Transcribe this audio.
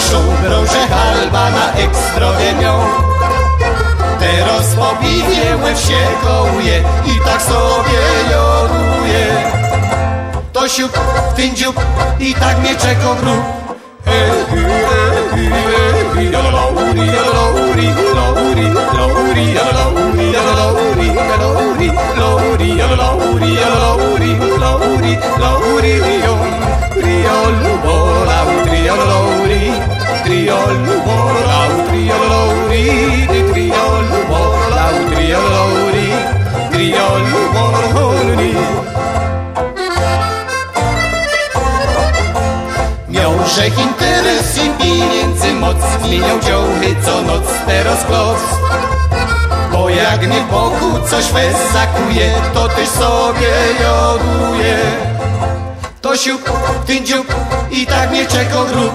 szubrą, że halba na ekstrowie mią. Teraz po piwie łeb się kołuje i tak sobie joduje. To siup, ten dziób i tak mnie czeko grób. Miał rzek interes i pieniędzy moc, zmieniał działy co noc, teraz klos. Bo jak mnie Bogu coś wezakuje, to też sobie joduje. To siup, ten dziób i tak mnie czeko grób.